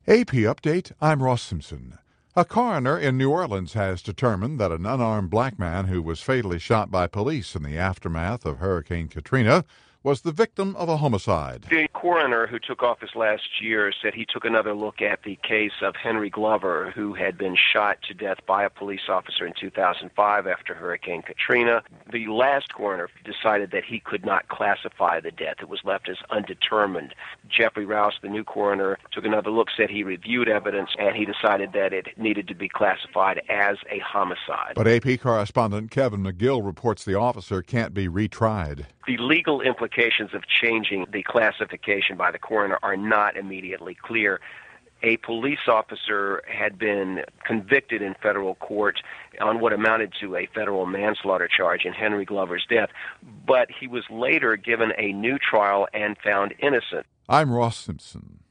AP Update, I'm Ross Simpson. A coroner in New Orleans has determined that an unarmed black man who was fatally shot by police in the aftermath of Hurricane Katrina was the victim of a homicide. The coroner who took office last year said he took another look at the case of Henry Glover, who had been shot to death by a police officer in 2005 after Hurricane Katrina. The last coroner decided that he could not classify the death. It was left as undetermined. Jeffrey Rouse, the new coroner, took another look, said he reviewed evidence, and he decided that it needed to be classified as a homicide. But AP correspondent Kevin McGill reports the officer can't be retried. The legal implications of changing the classification by the coroner are not immediately clear. A police officer had been convicted in federal court on what amounted to a federal manslaughter charge in Henry Glover's death, but he was later given a new trial and found innocent. I'm Ross Simpson.